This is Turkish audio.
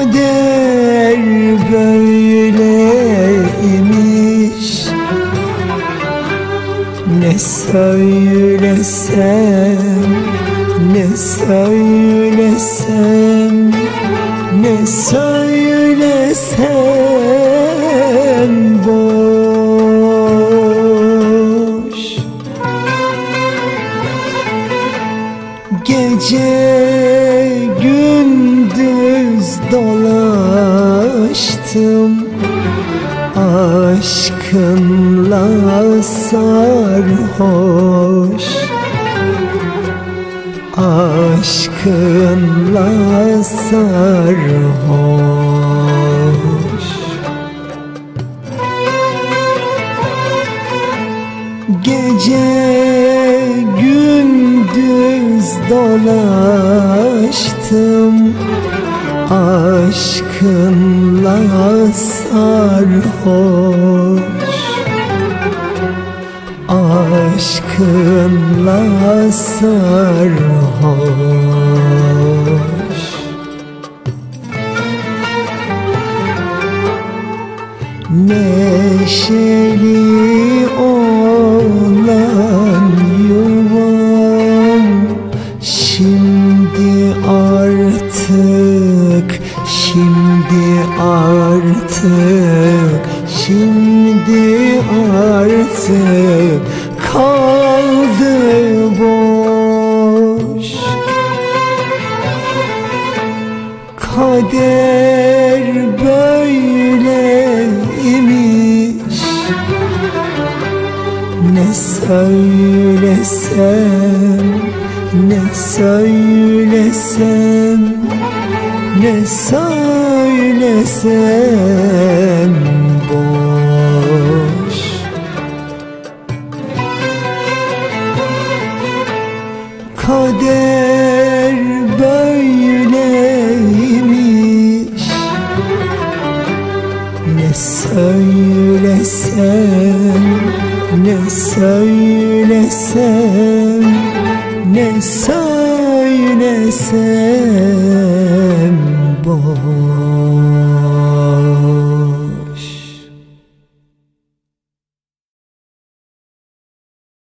Kader böyleymiş, ne söylesem, ne söylesem, ne söylesem boş. Gece gündüz dolaştım, aşkınla sarhoş, aşkınla sarhoş. Gece gündüz dolaştım, aşkınla sarhoş, aşkınla sarhoş. Neşeli olan yuvam şimdi artık, şimdi artık, şimdi artık kaldı boş. Kader böyleymiş, ne söylesem, ne söylesem, ne söylesem boş. Kader böyleymiş, ne söylesem, ne söylesem, ne söylesem